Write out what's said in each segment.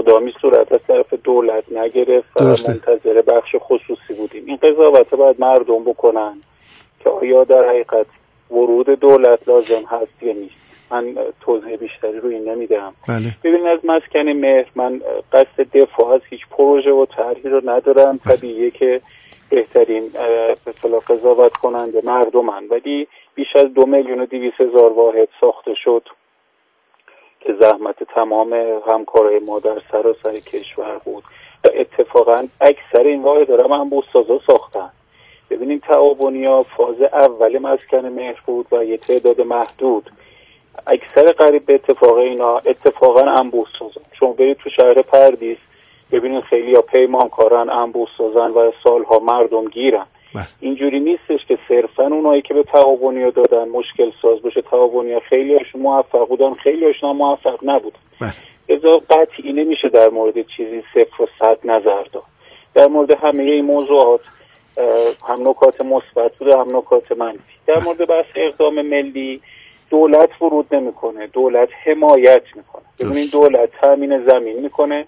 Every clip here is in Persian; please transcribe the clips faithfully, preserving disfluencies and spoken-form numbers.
اقدامی صورت از طرف دولت نگرفت و منتظر بخش خصوصی بودیم. این قضاوت باید مردم بکنن که آیا در حقیقت ورود دولت لازم هست یا نیست. من توضیح بیشتری رو این نمیدم. بله. ببینید از مسکن مهر من قصد دفاع از هیچ پروژه و طرحی رو ندارم. بله. طبیعیه که بهترین به اصطلاح قضاوت کننده مردمن، ولی بیش از دو میلیون و دویست هزار واحد ساخته شد که زحمت تمام همکارای ما در سراسر کشور بود و اتفاقا اکثر این واحد دارم هم بوسازا ساختن. ببینیم تعاونیا فاز اول مسکن مهر بود و یه تعداد محدود، اکثر قریب به اتفاق اینا اتفاقا انبوه سازن. شما برید تو شهر پردیس ببینید خیلی ها پیمانکارن، انبوه سازن و سالها مردم گیرن. اینجوری نیستش که صرفا اونایی که به تعاونیا دادن مشکل ساز باشه. تعاونیا خیلی هاشون موفق بودن، خیلی هاشون موفق نبودن. ازا قطعی نمیشه در مورد چیزی صفر و صد نظر داد. در مورد همه این موضوعات هم نکات مثبت بوده هم نکات منفی. در مورد بحث اقدام ملی دولت ورود نمیکنه، دولت حمایت میکنه. ببینید دولت تامین زمین میکنه،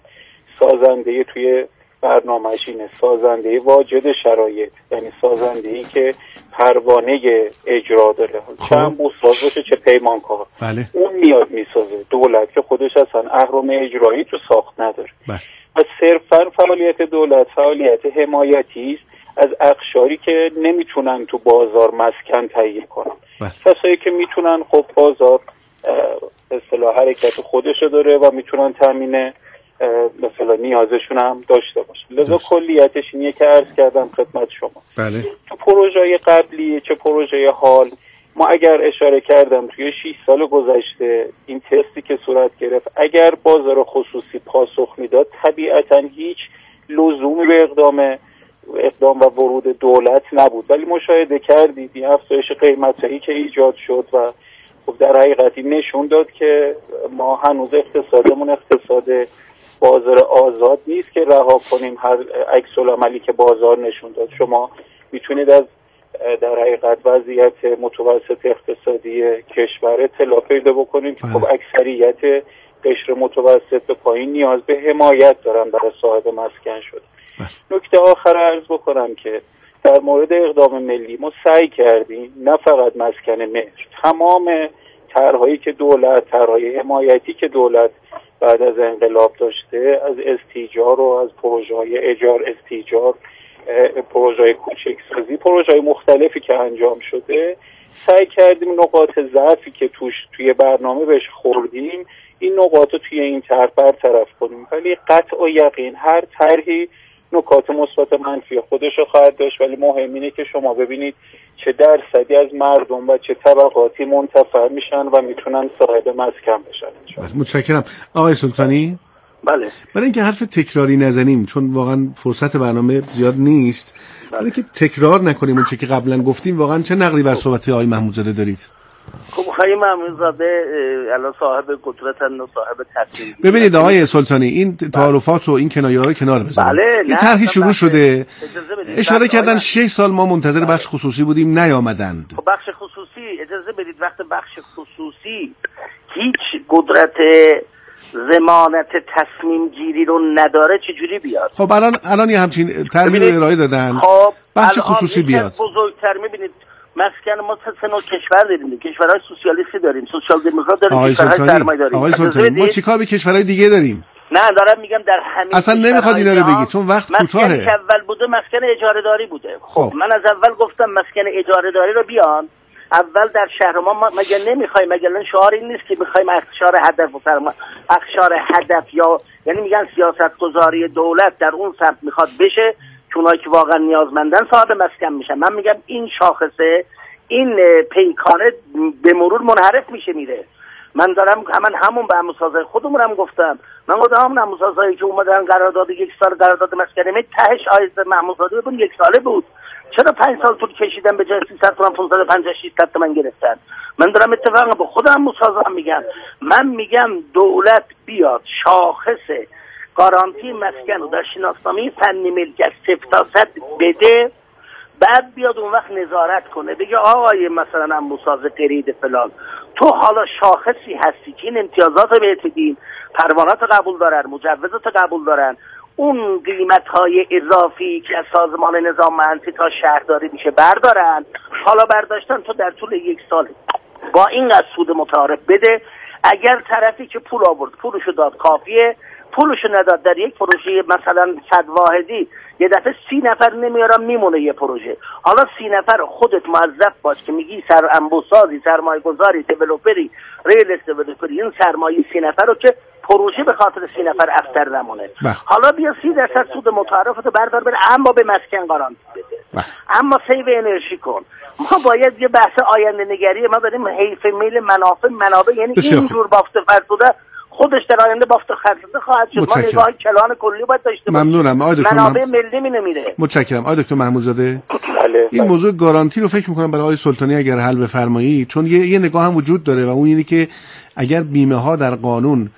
سازنده توی برنامه‌اش اینه سازنده واجد شرایط، یعنی سازنده ای که پروانه اجرا داره، چه هم بوساز باشه چه پیمانکار. بله. اون میاد میسازه. دولت که خودش اصلا اهرم اجرایی تو ساخت نداره. بله. و صرفا فعالیت دولت فعالیت حمایتی است از اقشاری که نمیتونن تو بازار مسکن تهیه کنن. کسایی که میتونن، خب بازار به اصطلاح حرکت خودشو داره و میتونن تامین مثلا نیازشون هم داشته باشه. لذا کلیتش اینیه که عرض کردم خدمت شما. بله. تو پروژه قبلی چه پروژه حال، ما اگر اشاره کردم توی شش سال گذشته این تستی که صورت گرفت، اگر بازار خصوصی پاسخ میداد طبیعتا هیچ لزومی به اقدام اقدام و ورود دولت نبود. ولی مشاهده کردید این افزایش قیمتایی که ایجاد شد و خب در حقیقتی نشون داد که ما هنوز اقتصادمون اقتصاد بازار آزاد نیست که رها کنیم هر عکس العملی که بازار نشون داد. شما میتونید از در حقیقت وضعیت متوسط اقتصادی کشور اطلاع پیدا بکنید که خب اکثریت قشر متوسط به پایین نیاز به حمایت دارن برای صاحب مسکن شد. نکته آخر عرض بکنم که در مورد اقدام ملی ما سعی کردیم نه فقط مسکن مهر، تمام طرحهایی که دولت، طرحهای حمایتی که دولت بعد از انقلاب داشته، از استیجار و از پروژه‌های اجار استیجار، پروژه‌های کوچکسازی، پروژه‌های مختلفی که انجام شده، سعی کردیم نقاط ضعفی که توش توی برنامه بهش خوردیم این نقاط رو توی این طرح برطرف کنیم. ولی قطع و یقین هر طرحی نکات مثبت منفی خودش رو خواهد داشت، ولی مهم اینه که شما ببینید چه درصدی از مردم و چه طبقاتی منتفع میشن و میتونن صاحب مسکن بشن. متشکرم. آقای سلطانی. بله. برای اینکه حرف تکراری نزنیم چون واقعا فرصت برنامه زیاد نیست، بله. برای اینکه تکرار نکنیم اون چه که قبلا گفتیم، واقعا چه نقدی بر صحبت آقای محمودزاده دارید؟ خب آقای محمودزاده الان صاحب قدرتن و صاحب تصمیم. ببینید آقای سلطانی این تعارفات و این کنایه‌ها رو کنار بذارید. بله. این طرحی شروع شده، اشاره کردن شش سال ما منتظر بخش خصوصی بودیم نیامدند. خب بخش خصوصی اجازه بدید وقت بخش خصوصی هیچ قدرت ضمانت تصمیم گیری رو نداره چجوری بیاد؟ خب الان الان یه همچین طرحی رو ارائه دادن. خب بخش خصوصی بیاد. بزرگتر میبینید مسکن ما سه نوع کشور داریم، کشورهای سوسیالیستی داریم، سوسیال دموکرات داریم، کشورهای سرمایه‌داری داریم. آقای سلطانی ما چیکار به کشورهای دیگه داریم؟ نه دارم میگم در همین اصلا نمیخواد اینا رو بگی چون وقت کوتاهه. مسکنی که اول بوده مسکن اجاره داری بوده. خب من از اول گفتم مسکن اجاره داری رو بیان. اول در شهر ما مگه نمیخوایم، مگه الان شعار این نیست که میخوایم اخشار هدف و فرما اخشار هدف یا یعنی میگن سیاست گذاری دولت در اون سمت میخواد بشه که اونایی که واقعا نیازمندن صاحب مسکن میشن. من میگم این شاخصه این پیکانه به مرور منحرف میشه میره. من دارم همان همون به همسازهای خودمون هم گفتم، من گفتم همون همسازهایی که اومدن قرارداد یک سال قرارداد مسکن می تهش آیز محمودزاده بود یک ساله بود، چرا پنج سال طول کشیدن به جای سیصد تومن پانصد و پنجاه ششصد تومن گرفتن؟ من دارم اتفاقا با خودم مسازم میگم، من میگم دولت بیاد شاخص گارانتی مسکن رو در شناسنامه فنی ملکیت صفر تا صد بده، بعد بیاد اون وقت نظارت کنه بگه آقای مثلا هم مساز قرید فلان تو حالا شاخصی هستی که این امتیازات رو بهت بدین، پروانات قبول دارن، مجوزات قبول دارن، اون قیمت های اضافی که از سازمان نظام منطقی تا شهرداری میشه بردارن، حالا برداشتن تو در طول یک سال با این از سود متعارف بده. اگر طرفی که پول آورد پولشو داد کافیه، پولشو نداد در یک پروژه مثلا صد واحدی یه دفعه سی نفر نمیارم میمونه یه پروژه. حالا سی نفر خودت موظف باش که میگی سر انبوسازی، سرمایه گذاری، دیولپری، ریل استیت، این سرمایه سی نفر رو که پروژه به خاطر سی نفر افتر نمونه. حالا بیا سی درصد سود متعارفتو بردار بره، اما به مسکن گارانتی بده، اما سیو انرژی کن. ما باید یه بحث آینده نگری، ما داریم حیف میل منافع منابع، یعنی اینجور بافت فرسوده خودش در آینده بافت خرسوده خواهد شد. ما نگاه کلان کلی باید داشته باشیم. ممنونم آقای دکتر. منابع ملی می نمیره. متشکرم آقای دکتر محمودزاده. این موضوع گارانتی رو فکر می‌کنم برای آقای سلطانی اگر حل بفرمایید، چون یه, یه نگاه هم وجود داره و اون اینه که اگر بیمه ها در قانون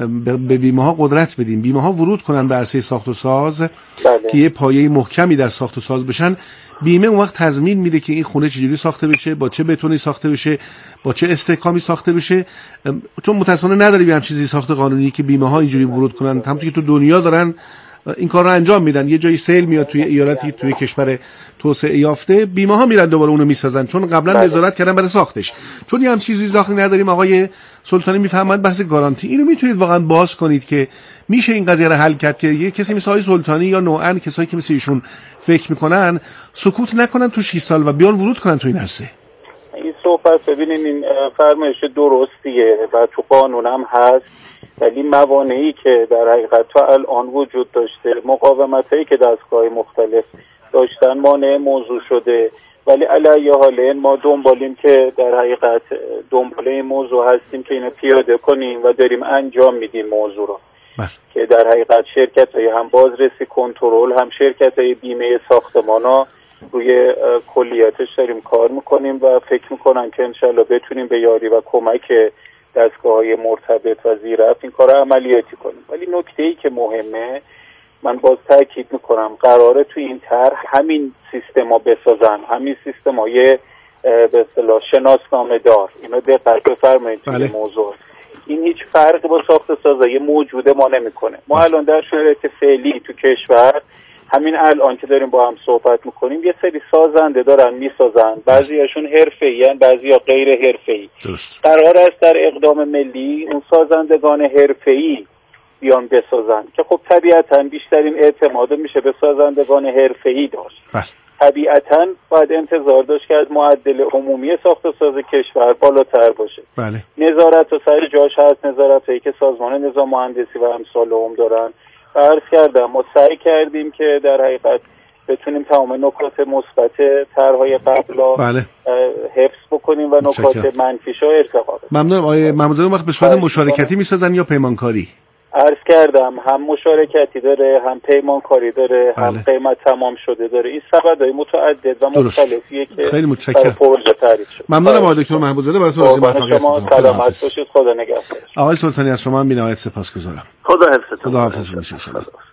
به بیمه ها قدرت بدیم، بیمه ها ورود کنن به عرصه ساخت و ساز بله. که یه پایه محکمی در ساخت و ساز بشن، بیمه اون وقت تضمین میده که این خونه چجوری ساخته بشه، با چه بتونی ساخته بشه، با چه استحکامی ساخته بشه. چون متأسفانه نداریم هم چیزی ساخت قانونی که بیمه ها اینجوری ورود کنن. همونطوری که تو دنیا دارن این کار رو انجام میدن، یه جایی سیل میاد توی ایالتی توی کشور توسعه یافته، بیمه ها میرن دوباره اونو میسازن، چون قبلا بله. نظارت کردن برای ساختش. چون یه هم چیزی ساختی نداریم. آقای سلطانی میفهمند بحث گارانتی، اینو میتونید واقعا باز کنید که میشه این قضیه رو حل کرد که یه کسی مثل آقای سلطانی یا نوعاً کسایی که مثل ایشون فکر میکنن سکوت نکنن تو شش سال و بیان ورود کنن تو این عرصه. این صحبت ببینیم این فرمایش درستیه و تو قانون هم هست، ولی موانعی که در حقیقت تا الان وجود داشته، مقاومتایی که دستگاه مختلف داشتن مانع موضوع شده. ولی علیه حال ما دنبالیم که در حقیقت دنبال این موضوع هستیم که اینو پیاده کنیم و داریم انجام میدیم موضوع رو بس. که در حقیقت شرکت های هم بازرسی کنترل هم شرکت های بیمه ساختمانا روی کلیاتش داریم کار میکنیم و فکر میکنم که انشالله بتونیم به یاری و کمک دستگاه‌های مرتبط و زیرفت این کار عملیاتی کنیم. ولی نکته‌ای که مهمه، من باز تاکید میکنم، قراره توی این طرح همین سیستما بسازن، همین سیستمای به اصطلاح شناسنامه دار. اینو دقت بفرمایید توی بله. موضوع این هیچ فرقی با ساخت سازی موجوده ما نمیکنه. ما الان در شرایط فعلی تو کشور همین الان که داریم با هم صحبت میکنیم یه سری سازنده دارن میسازن، بعضیاشون حرفه‌ای ان، بعضیا غیر حرفه‌ای. قرار است در اقدام ملی اون سازندگان حرفه‌ای بیان بسازن که خب طبیعتاً بیشترین اعتماد میشه به سازندگان حرفه‌ای داشت. بله. طبیعتاً باید انتظار داشت که از معدل عمومی ساخت و ساز کشور بالاتر باشه. بله. نظارت و سر جاش هست، نظارتایی که سازمان نظام مهندسی و امثال هم دارن. عرض کردم ما سعی کردیم که در حقیقت بتونیم تمام نکات مثبت طرح‌های قبلا بله. حفظ بکنیم و نکات منفیش رو ارتقا بدیم. ممنونم. آقای محمودزاده وقت به صورت مشارکتی میسازن یا پیمانکاری؟ عرض کردم هم مشارکتی داره، هم پیمانکاری داره، بله. هم قیمت تمام شده داره. این سبدهای متعدد و مختلفیه که خیلی متشکرم. پروژه تعریف شد. ممنونم آقای دکتر محمودزاده براتون روز موفقیت می‌خوام. سلامت باشید. خدا نگهدار. آقای سلطانی از شما بی‌نهایت سپاسگزارم. خدا حفظتون. خدا حافظ باشید.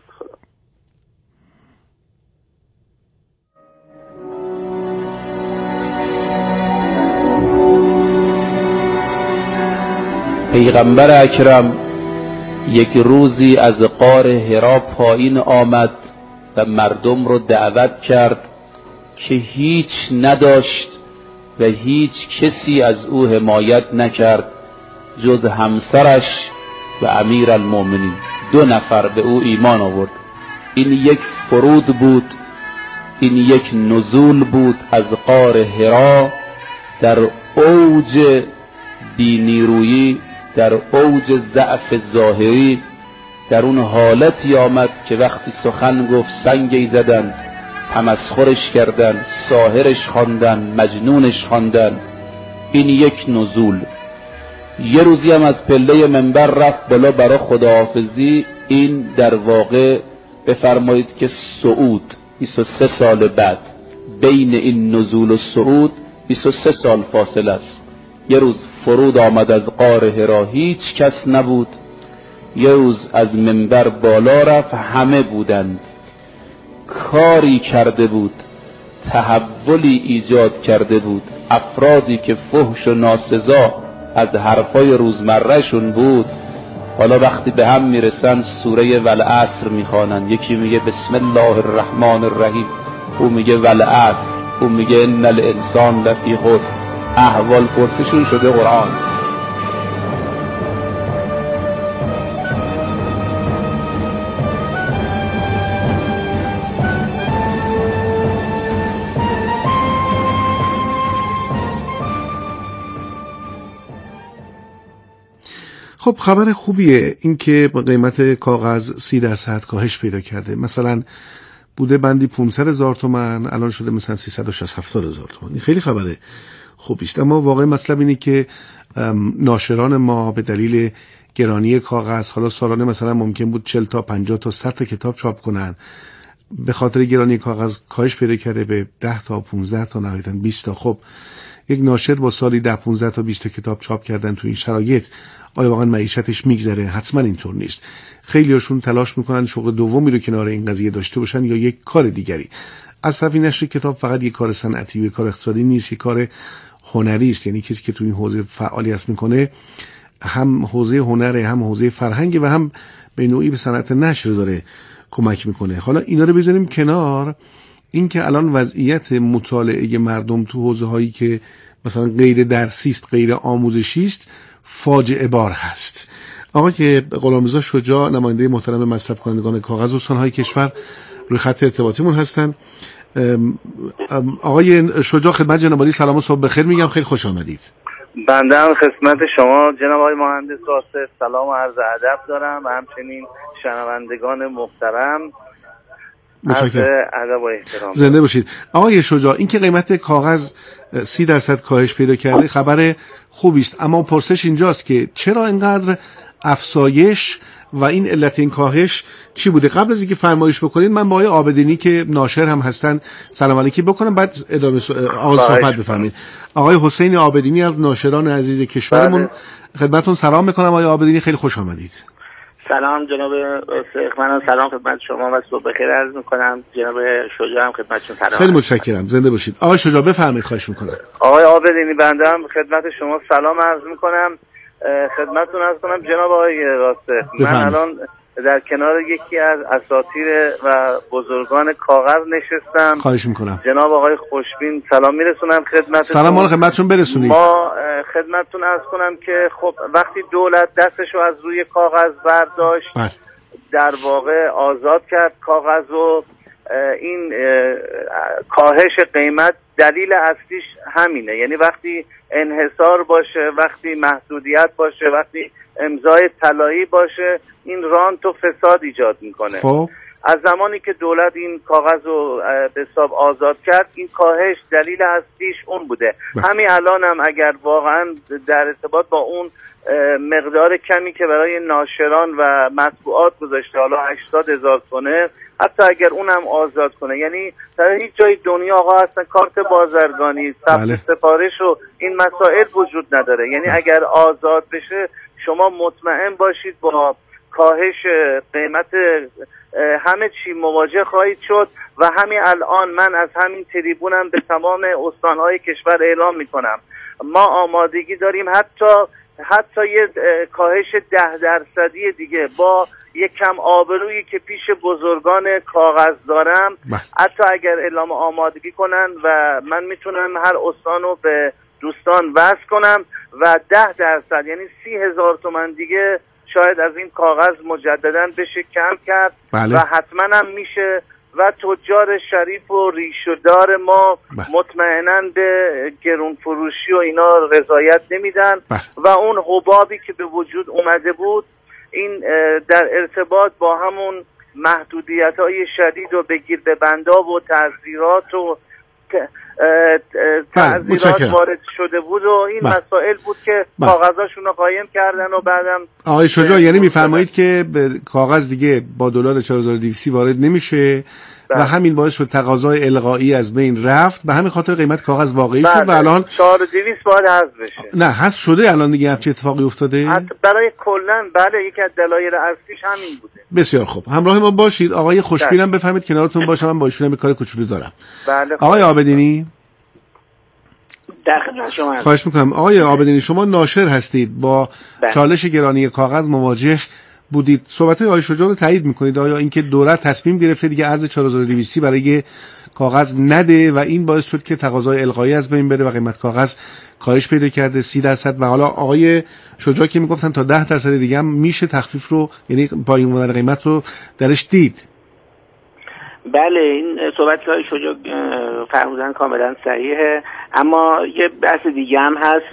پیغمبر اکرم یک روزی از غار حرا پایین آمد و مردم رو دعوت کرد که هیچ نداشت و هیچ کسی از او حمایت نکرد جز همسرش و امیر المؤمنین. دو نفر به او ایمان آورد. این یک فرود بود، این یک نزول بود از غار حرا در اوج بی‌نیرویی، در اوج ضعف ظاهری، در اون حالتی آمد که وقتی سخن گفت سنگی زدن، تمسخرش کردن، ساحرش خواندن، مجنونش خواندن. این یک نزول. یه روزی هم از پله منبر رفت بالا برای خداحافظی. این در واقع بفرمایید که صعود، بیست و سه سال بعد بین این نزول و صعود بیست و سه سال فاصله است. یه روز فرود آمد از غار حرا، هیچ کس نبود. یه روز از منبر بالا رفت، همه بودند. کاری کرده بود، تحولی ایجاد کرده بود. افرادی که فحش و ناسزا از حرفای روزمرهشون بود. حالا وقتی به هم میرسن سوره والعصر میخوانن، یکی میگه بسم الله الرحمن الرحیم، او میگه والعصر، او میگه ان الانسان لفی خسر. احوال پرسشون شده قرآن. خب خبر خوبیه این که قیمت کاغذ سی درصد کاهش پیدا کرده. مثلا بوده بندی پانصد هزار تومان، الان شده مثلا سیصد و شصت هفتاد هزار تومان. این خیلی خبره خوبی است. اما واقعا مطلب اینه که ناشران ما به دلیل گرانی کاغذ، حالا سالانه مثلا ممکن بود چهل تا پنجاه تا صد تا کتاب چاپ کنن، به خاطر گرانی کاغذ کاهش پیدا کرده به ده تا پانزده تا نهایتاً بیست تا. خب یک ناشر با سالی ده پانزده تا بیست تا کتاب چاپ کردن تو این شرایط، آیا واقعا معیشتش میگذره؟ حتما اینطور نیست. خیلیاشون تلاش میکنن شغل دومی رو کنار این قضیه داشته باشن یا یک کار دیگری. از طرفی نشر کتاب فقط یک کار صنعتی و یک کار اقتصادی نیست، یک کار هنری است. یعنی کسی که تو این حوزه فعالیت میکنه هم حوزه هنره، هم حوزه فرهنگ و هم به نوعی به صنعت نشر داره کمک میکنه. حالا اینا رو بذاریم کنار، این که الان وضعیت مطالعه مردم تو حوزه هایی که مثلا غیر درسی است، غیر آموزشی است، فاجعه بار هست. آقای غلامرضا شجاع، نماینده محترم مصرف کنندگان کاغذ استان‌های کشور، روی خط ارتباطیمون هستن. آقای شجاع، خدمت جناب عالی سلام و صبح بخیر میگم، خیلی خوش آمدید. بنده هم خدمت شما جناب آقای مهندس واسف سلام و عرض ادب دارم و همچنین شنوندگان محترم. متشکرم. ادب و احترام. زنده باشید. آقای شجاع، این که قیمت کاغذ سی درصد کاهش پیدا کرده خبر خوبی است، اما پرسش اینجاست که چرا اینقدر افزایش و این علت این کاهش چی بوده؟ قبل از اینکه فرمایش بکنید من با آقای عابدینی که ناشر هم هستن سلام علیکی بکنم، بعد ادامه آغاز صحبت بفرمایید. آقای حسین عابدینی از ناشران عزیز کشورمون، خدمتتون سلام میکنم. آقای عابدینی خیلی خوش آمدید. سلام جناب شیخ، منم سلام خدمت شما و صبح بخیر عرض میکنم. جناب شجاع هم خدمتتون سلام. خیلی متشکرم، زنده باشید. آقای شجاع بفرمایید، خواهش میکنم. آقای عابدینی بنده هم خدمت شما سلام عرض میکنم. خدمتتون عرض کنم جناب آقای راسته، من الان در کنار یکی از اساطیر و بزرگان کاغذ نشستم. خواهش میکنم. جناب آقای خوشبین سلام میرسونم خدمتتون. سلام مال خدمتتون برسونید. ما خدمتتون عرض کنم که خب وقتی دولت دستشو از روی کاغذ برداشت، بله، در واقع آزاد کرد کاغذ و این کاهش قیمت دلیل اصلیش همینه. یعنی وقتی انحصار باشه، وقتی محدودیت باشه، وقتی امضای طلایی باشه، این رانت و فساد ایجاد میکنه. خب از زمانی که دولت این کاغذ رو به حساب آزاد کرد، این کاهش دلیل اصلیش اون بوده. بله. همین الان هم اگر واقعا در ارتباط با اون مقدار کمی که برای ناشران و مطبوعات گذاشته، حالا هشتاد هزار تونه، حتی اگر اونم آزاد کنه، یعنی در هیچ جای دنیا آقا اصلا کارت بازرگانی، ثبت بله. سفارش و این مسائل وجود نداره. یعنی بله. اگر آزاد بشه شما مطمئن باشید با کاهش قیمت همه چی مواجه خواهید شد و همین الان من از همین تریبونم به تمام استانهای کشور اعلام میکنم ما آمادگی داریم حتی حتی یه کاهش ده درصدی دیگه با یک کم آبرویی که پیش بزرگان کاغذ دارم، حتی اگر اعلام آمادگی کنن و من میتونم هر استان رو به دوستان وصل کنم و ده درصد یعنی سی هزار تومن دیگه شاید از این کاغذ مجددا بشه کم کرد. بله. و حتما هم میشه و تجار شریف و ریشه‌دار ما بله. مطمئناً به گرون فروشی و اینا رضایت نمیدن. بله. و اون حبابی که به وجود اومده بود این در ارتباط با همون محدودیت‌های شدید و بگیر به بندا و تعزیرات و تعزیرات وارد شده بود و این بله. مسائل بود که بله. کاغذاشون رو قایم کردن و بعدم آقای شجاع یعنی میفرمایید که کاغذ دیگه با دلار چهار هزار و دویست وارد نمیشه بله. و همین باعث شد تقاضای الغایی از بین رفت، به همین خاطر قیمت کاغذ واقعی بله. شد و الان چهار هزار و دویست باید حذف بشه. نه حذف شده الان دیگه، همچین اتفاقی افتاده برای کلن. بله یکی از دلایل اصلیش همین بوده. بسیار خوب، همراه ما باشید. آقای خوشبینم بفهمید کنارتون باشم، من با ایشون یه کار کوچولو دارم. بله. آقای عابدینی در خدمت شما. خواهش میکنم. آقای عابدینی شما ناشر هستید، با بله. چالش گرانی کاغذ مواجه بودید. صحبت آقای شجاع رو تایید میکنید؟ آیا اینکه دولت تصمیم گرفته دیگه ارز چهار هزار و دویست برای کاغذ نده و این باعث شد که تقاضای القایی از بین بره و قیمت کاغذ کاهش پیدا کرده سی درصد و حالا آقای شجاع که میگفتن تا ده درصد دیگه هم میشه تخفیف رو، یعنی پایین اومدن قیمت رو درش دید؟ بله، این صحبت که های شجاع فرمودن کاملا صحیحه، اما یه بحث دیگه هم هست.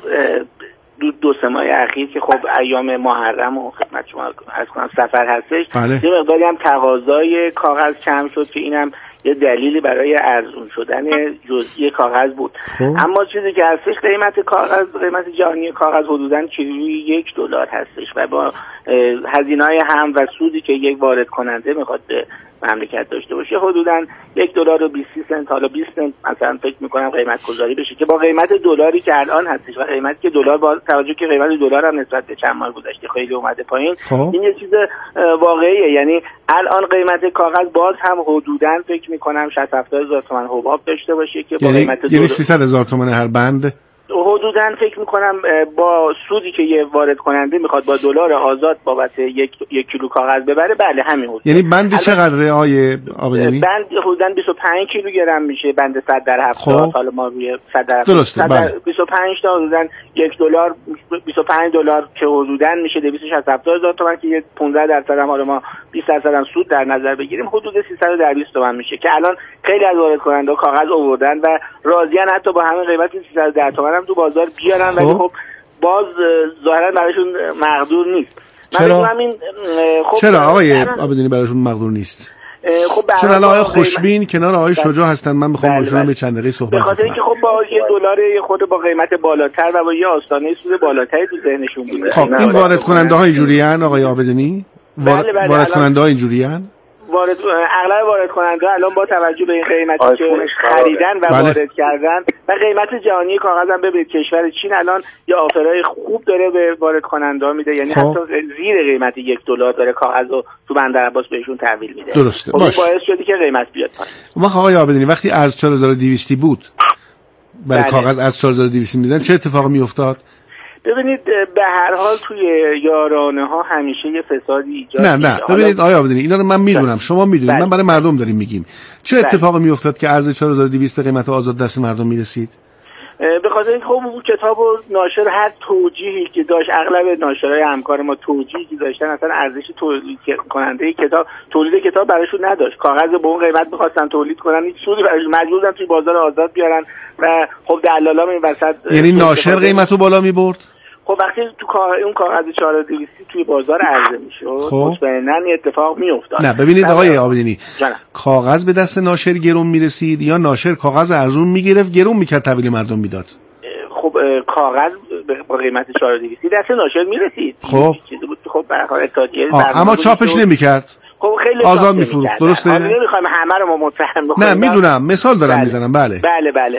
دو, دو سه ماه اخیر که خب ایام محرم و خدمت شما عرض کنم سفر هستش، بله. یه مقداری هم تقاضای کاغذ کم شد که اینم یه دلیلی برای ارزون شدن جزئی کاغذ بود. خب. اما چیزی که هستش قیمت کاغذ، قیمت جهانی کاغذ حدوداً کیلویی یک دلار هستش و با هزینه‌های هم و سودی که یک وارد کننده میخواد به مملکت داشته باشه حدوداً یک دلار و بیست سنت، حالا بیست سنت مثلا فکر میکنم قیمت گذاری بشه که با قیمت دلاری که الان هستش و قیمتی که دلار با توجه که قیمت دلار هم نسبت به چند ماه گذشته خیلی اومده پایین، خب. این یه چیز واقعیه. یعنی الان قیمت کاغذ باز هم حدوداً فکر میکنم شصت هفتاد هزار تومان حباب داشته باشه که با یعنی قیمت یعنی سیصد هزار تومان هر بند حدوداً فکر میکنم با سودی که یه وارد کننده میخواد با دلار آزاد بابت یک یک کیلو کاغذ ببره، بله همین حدود. یعنی بند چقدره آیه عابدینی؟ بند حدوداً بیست و پنج کیلوگرم میشه، بند صد در هفتاد. حالا ما روی صد در درسته بله. بیست و پنج تا حدوداً یک دلار، بیست و پنج دلار که حدوداً میشه دویست و شصت هزار تومان که یه پانزده درصد هم حالا ما بیست درصد هم سود در نظر بگیریم حدود سیصد و دویست تومان میشه که الان خیلی از وارد کننده کاغذ آوردن و راضیان حتی با همین قیمت سیصد و ده تومان هم تو بازار بیارن، ولی خب باز ظاهرا براشون مقدور نیست. چرا؟ همین خب چرا آقای عابدینی براشون مقدور نیست؟ خب چون الان آقای خوشبین کنار آقای شجاع هستن، من میخوام باشون به چند دقیقه صحبت کنم. به خاطر اینکه خب با یه دلار خود با قیمت بالاتر و با یه آستانه سود بالاتری تو ذهنشون بوده. خب این وارد کننده ها اینجوریان آقای عابدینی؟ بله بله وارد کننده ها اینجوریان؟ وارد اغلب وارد کننده الان با توجه به این قیمتی که خریدن و بله. وارد کردن و قیمت جهانی کاغذ هم ببینید کشور چین الان یه آفرای خوب داره به وارد کننده ها میده، یعنی خب. حتی زیر قیمت یک دلار داره کاغذ رو تو بندر عباس بهشون تحویل میده. درسته خب باش. باعث شدی که قیمت بیاد پایین. ما آقای عابدینی وقتی ارز چهار هزار و دویست بود برای بله. کاغذ ارز چهار هزار و دویست میدن چه اتفاقی میافتاد؟ ببینید به هر حال توی یارانه ها همیشه یه فسادی ایجاد نه نه ببینید آقای عابدینی اینا رو من میدونم، شما میدونید، من برای مردم داریم میگیم. چه اتفاقی میافتاد که ارز چهار هزار و دویست به قیمت آزاد دست مردم میرسید؟ به خاطر اینکه خب اون کتاب و ناشر هر توجیهی که داشت، اغلب ناشرای همکار ما توجیهی که داشتن اصلا ارزش تولید کننده کتاب تولید کتاب براشون نداشت. کاغذ به اون قیمت می‌خواستن تولید کنن، هیچ سودی براشون مجبور بودن توی بازار آزاد بیارن و خب دلالا این وسط یعنی ناشر قیمتو بالا می‌برد. خب وقتی تو اون کاغذ چهار هزار و دویست توی بازار عرضه میشد خب. مطمئناً اتفاق میافتاد. نه ببینید آقای عابدینی کاغذ به دست ناشر گرون میرسید یا ناشر کاغذ ارزون میگرفت گرون میکرد تحویل مردم میداد؟ خب کاغذ با قیمت چهار هزار و دویست دست ناشر میرسید. خب چیزی بود خب برای اتحادیه اما چاپش نمیکرد. خب خیلی آزاد میفروخت. درسته؟ حالا نمیخوایم همه رو ما متهم بکنیم. نه میدونم مثال دارم میزنم. بله بله بله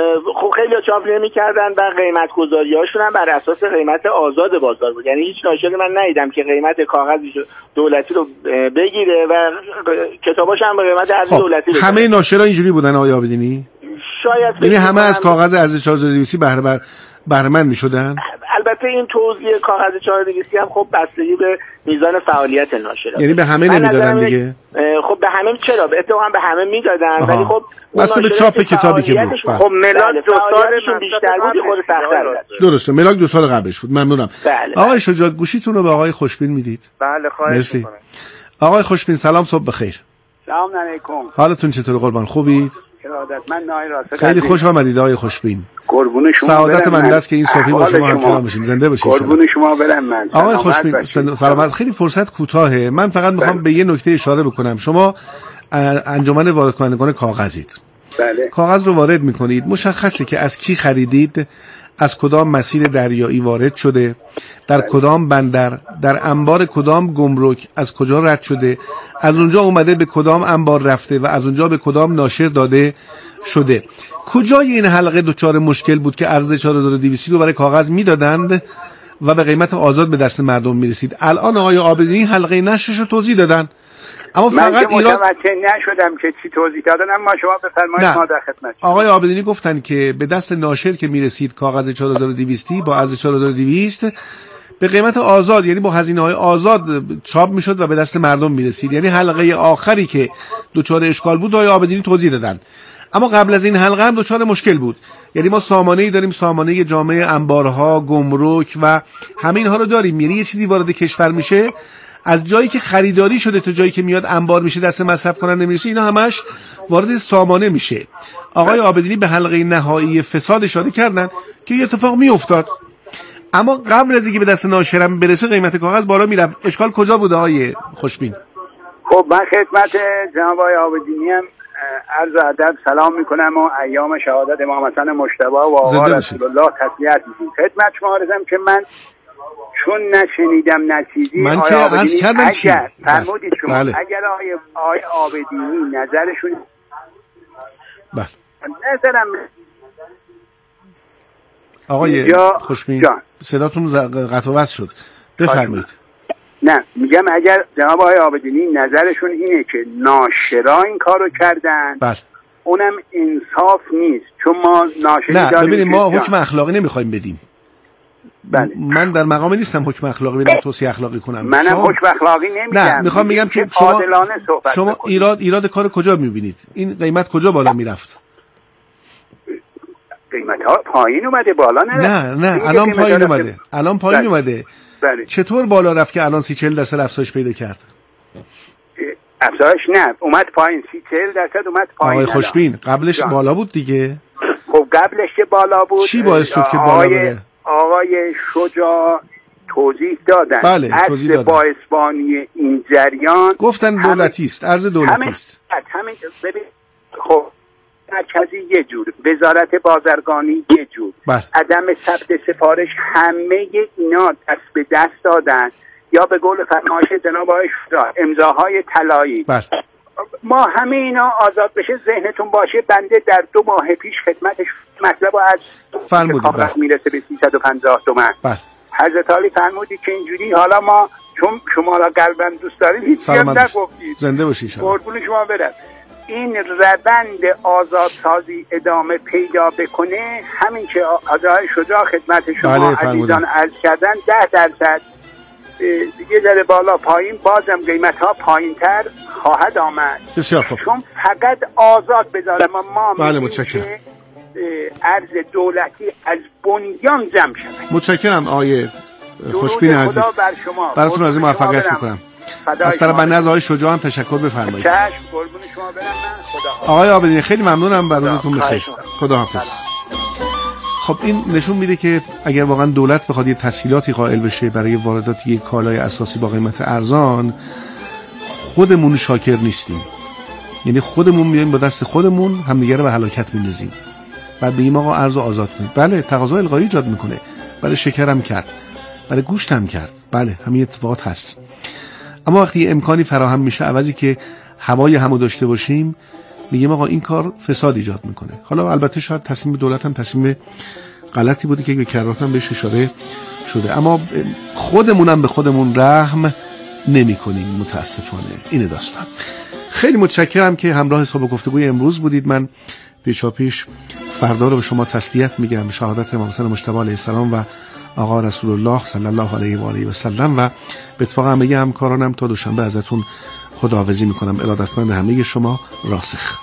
خب خیلی چاپ نمیکردن و قیمت گذاری هاشون هم بر اساس قیمت آزاد بازار بود. یعنی هیچ ناشری من ندیدم که قیمت کاغذی دولتی رو بگیره و کتاباش هم به قیمت ارز دولتی بده. همه ناشرا اینجوری بودن آقای عابدینی؟ شاید یعنی همه از کاغذ ارز چهار هزار و دویست بهره بر بهره‌مند میشدن؟ البته این توزیع کاغذ چهار هزار و دویست هم خب بستگی به میزان فعالیت ناشر، یعنی به همه نمیدادن دیگه. خب به همه چرا؟ به اتفاقا به همه میدادن ولی خب واسه به چاپ کتابی که بود. خب ملاک دو سالشون بیشتر بود خود سخت‌تر بود. درسته ملاک دو سال قبلش بود. ممنونم. بله آقای شجاع گوشیتون رو به آقای خوشبین میدید؟ بله خواهش می‌کنم. آقای خوشبین سلام، صبح بخیر. سلام علیکم. حالتون چطوره قربان؟ خوبید؟ ارادتمند نای راست. خیلی خوش آمدید آقای خوشبین. قربون شما. سعادت من است که این صبحی با شما همکار باشیم. زنده باشید. قربون شما برم من. آقای خوشبین سلامت. خیلی فرصت کوتاهه. من فقط میخوام به یه نکته اشاره بکنم. شما انجمن وارد کنندگان کاغذید. بله. کاغذ رو وارد میکنید. مشخصه که از کی خریدید، از کدام مسیر دریایی وارد شده، در کدام بندر، در انبار کدام گمرک از کجا رد شده، از اونجا اومده به کدام انبار رفته و از اونجا به کدام ناشر داده شده. کجای این حلقه دچار مشکل بود که ارز چهار هزار و دویست رو برای کاغذ میدادند و به قیمت آزاد به دست مردم میرسید؟ الان آقای عابدینی حلقه نشرش رو توضیح دادن. اما فقط ایراد متوجه نشدم که چی توضیح دادن، اما شما بفرمایید ما در خدمت. آقای عابدینی گفتن که به دست ناشر که میرسید کاغذ چهار هزار و دویست با ارز چهار هزار و دویست به قیمت آزاد، یعنی با هزینه‌های آزاد چاپ میشد و به دست مردم میرسید. یعنی حلقه آخری که دوچار اشکال بود آقای عابدینی توضیح دادن. اما قبل از این حلقه هم دوچار مشکل بود. یعنی ما سامانه‌ای داریم، سامانه جامعه انبارها، گمرک و همین ها رو داریم. یعنی یه چیزی وارد کشور میشه، از جایی که خریداری شده تا جایی که میاد انبار میشه دست مصرف کننده میرسه، اینا همش وارد سامانه میشه. آقای عابدینی به حلقه نهایی فساد اشاره کردن که یه اتفاق میافتاد، اما قبل از اینکه به دست ناشرم برسه قیمت کاغذ بالا میرفت. اشکال کجا بود آقای خوشبین؟ خب من خدمت جناب آقای عابدینی هم عرض ادب سلام میکنم و ایام شهادت امام حسن مجتبی و آقا رسول الله تسلیت میگیم. خدمت شما عرضم که من چون نشنیدم نتیجه من که عرض کردم چی؟ فرمودید شما بله. اگر آقای آقای عابدینی نظرشون بله نظرم آقای خوشبین صداتون قطع و وصل شد، بفرمایید. نه میگم اگر جناب آقای عابدینی نظرشون اینه که ناشرا این کارو کردن بله اونم انصاف نیست، چون ما ناشری نه داریم. ببینید ما حکم اخلاقی نمیخوایم بدیم. بله. من در مقام نیستم حکم اخلاقی بدم، توصیه اخلاقی کنم. منم شما... حکم اخلاقی نمیدم. نه میخوام میگم که شما شما ایراد ایراد کار کجا میبینید؟ این قیمت کجا بالا میرفت؟ قیمت ها پایین اومده بالا نه نه نه الان پایین اومده الان پایین بله. اومده بله. چطور بالا رفت که الان سی چهل درصد افزایش پیدا کرد؟ افزایش نه اومد پایین، سی چهل درصد اومد پایین. آقای خوشبین قبلش جان. بالا بود دیگه. خب قبلش که بالا بود چی باعث شد که بالا بره؟ آقای شجاع توضیح دادن. بله توضیح دادن. با اسپانی این جریان گفتن دولتی است، ارز دولتی است. همین ببین خب مرکزی یه جور، وزارت بازرگانی یه جور، بله. عدم ثبت سفارش، همه اینا دست به دست دادن یا به قول فرمایش جناب آقای شجاع امضاهای طلایی. بله. ما همه اینا آزاد بشه ذهنتون باشه بنده در دو ماه پیش خدمتش مطلب از فرمودید بله. میرسه به سیصد و پنجاه تومان. بله. حضرت علی فرمودید که اینجوری حالا ما چون شما را قلباً دوست داریم هیچ هم نگفتید. زنده باشید. قربون شما برم. این روند آزادسازی ادامه پیدا بکنه، همین که آقای شجاع خدمت شما بله عزیزان عرض کردن ده درصد یه ذره بالا پایین بازم قیمت ها پایین تر خواهد آمد. بسیار خوب. چون فقط آزاد بذاره ما ما بله متشکرم. ارز دولتی از بنیان جمع شود. متشکرم آقای خوشبین عزیز. بر شما. براتون از موفقیت میکنم. از طرف بنده از آقای شجاع هم تشکر بفرمایید. چشم قربون شما برم من. خدا آقای عابدینی خیلی ممنونم، بر روزتون بخیر. خداحافظ. خب این نشون میده که اگر واقعا دولت بخواد یه تسهیلاتی قائل بشه برای واردات یک کالای اساسی با قیمت ارزان، خودمون شاکر نیستیم. یعنی خودمون میایم با دست خودمون همدیگه رو به هلاکت میندازیم. بعد بگیم آقا ارزو آزاد کنید. بله تقاضا الغایی ایجاد میکنه. برای شکرم کرد. برای گوشت هم کرد. بله همین اتفاقات هست. اما وقتی امکانی فراهم میشه عوضی که هوای همو داشته باشیم میگیم آقا این کار فساد ایجاد میکنه. حالا البته شاید تصمیم دولت هم تصمیم غلطی بوده که به کرات هم بهش اشاره شده، اما خودمونم به خودمون رحم نمی کنیم متاسفانه. اینه داستان. خیلی متشکرم که همراه صبح گفتگوی امروز بودید. من پیشا پیش فردا رو به شما تسلیت میگم به شهادت امام حسن مجتبی علیه السلام و آقا رسول الله صلی الله علیه و آله و سلم و به اتفاق همه همکارانم تا دوشنبه ازتون خداحافظی میکنم. ارادتمند همه شما. راسخ.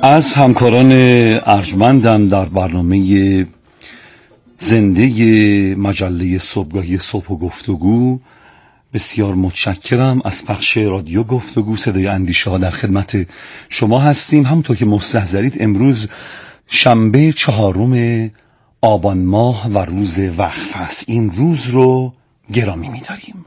از همکاران ارجمندم در برنامه زنده مجله صبحگاهی صبح و گفتگو بسیار متشکرم. از پخش رادیو گفتگو صدای اندیشه ها در خدمت شما هستیم. همونطور که مستحضرید امروز شنبه چهارم آبان ماه و روز وقف است. این روز رو گرامی می‌داریم.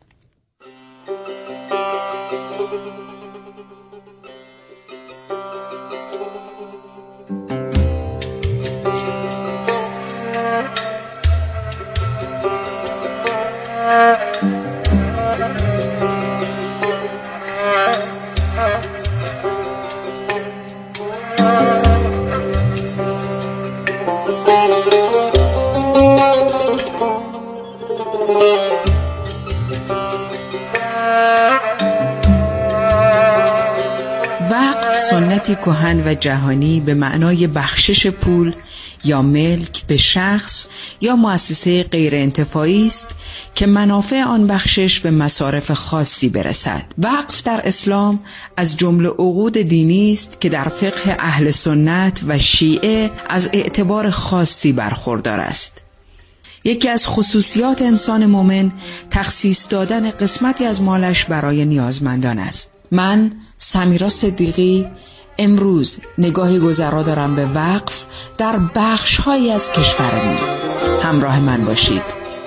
سنتی کهن و جهانی به معنای بخشش پول یا ملک به شخص یا مؤسسه غیر انتفاعی است که منافع آن بخشش به مصارف خاصی برسد. وقف در اسلام از جمله عقود دینی است که در فقه اهل سنت و شیعه از اعتبار خاصی برخوردار است. یکی از خصوصیات انسان مومن تخصیص دادن قسمتی از مالش برای نیازمندان است. من سمیرا صدیقی امروز نگاهی گذرا دارم به وقف در بخش‌هایی از کشورمون. همراه من باشید.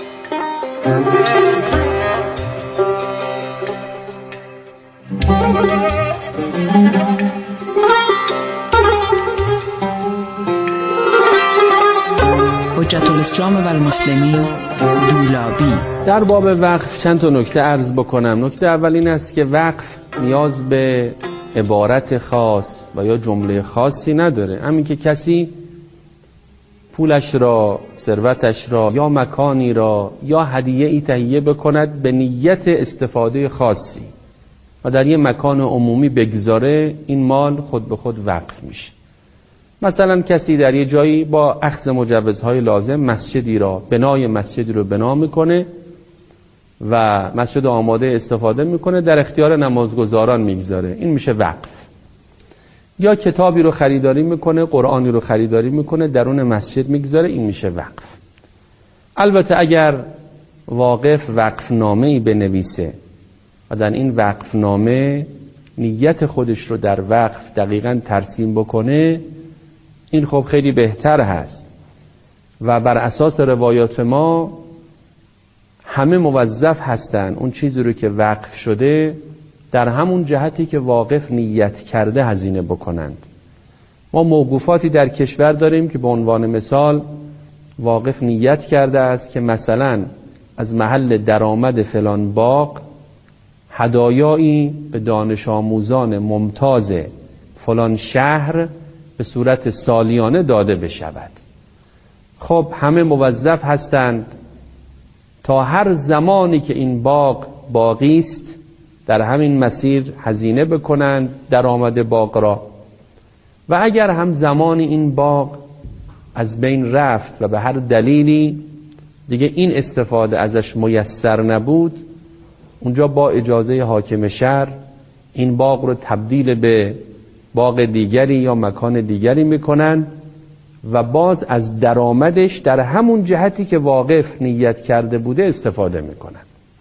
حجت الاسلام و المسلمین دولابی. در باب وقف چند تا نکته عرض بکنم. نکته اول این است که وقف نیاز به عبارت خاص و یا جمله خاصی نداره. همین که کسی پولش را، ثروتش را یا مکانی را یا هدیه ای تهیه بکند به نیت استفاده خاصی و در یه مکان عمومی بگذاره، این مال خود به خود وقف میشه. مثلا کسی در یه جایی با اخذ مجوزهای لازم مسجدی را، بنای مسجدی رو بنا میکنه و مسجد آماده استفاده میکنه، در اختیار نمازگزاران میگذاره، این میشه وقف. یا کتابی رو خریداری میکنه، قرآنی رو خریداری میکنه، درون مسجد میگذاره، این میشه وقف. البته اگر واقف وقفنامه‌ای بنویسه و در این وقفنامه نیت خودش رو در وقف دقیقاً ترسیم بکنه، این خب خیلی بهتر هست و بر اساس روایات ما همه موظف هستن اون چیزی رو که وقف شده در همون جهتی که واقف نیت کرده هزینه بکنند. ما موقوفاتی در کشور داریم که به عنوان مثال واقف نیت کرده است که مثلا از محل درآمد فلان باغ هدایایی به دانش آموزان ممتاز فلان شهر به صورت سالیانه داده بشود. خب همه موظف هستند تا هر زمانی که این باغ باقی است در همین مسیر هزینه بکنند درآمد باغ را، و اگر هم زمانی این باغ از بین رفت و به هر دلیلی دیگه این استفاده ازش میسر نبود، اونجا با اجازه حاکم شهر این باغ رو تبدیل به باغ دیگری یا مکان دیگری میکنن و باز از درآمدش در همون جهتی که واقف نیت کرده بوده استفاده میکنن.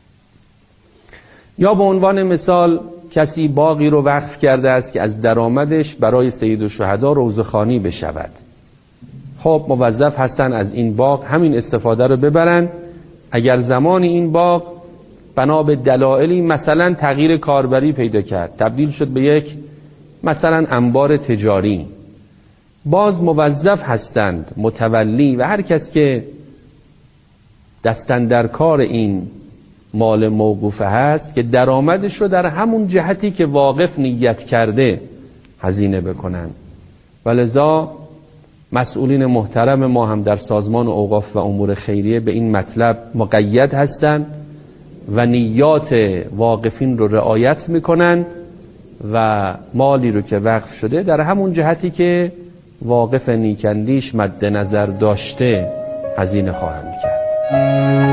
یا به عنوان مثال کسی باغی رو وقف کرده است که از درآمدش برای سید الشهدا روضه‌خوانی بشود. خب موظف هستن از این باغ همین استفاده رو ببرن. اگر زمان این باغ بنا به دلایلی مثلا تغییر کاربری پیدا کرد، تبدیل شد به یک مثلا انبار تجاری، باز موظف هستند متولی و هر کس که دستن در کار این مال موقوفه هست که درآمدش رو در همون جهتی که واقف نیت کرده هزینه بکنن. ولذا مسئولین محترم ما هم در سازمان اوقاف و امور خیریه به این مطلب مقید هستند و نیات واقفین رو رعایت میکنن و مالی رو که وقف شده در همون جهتی که واقف نیکندیش مد نظر داشته هزینه خواهند کرد.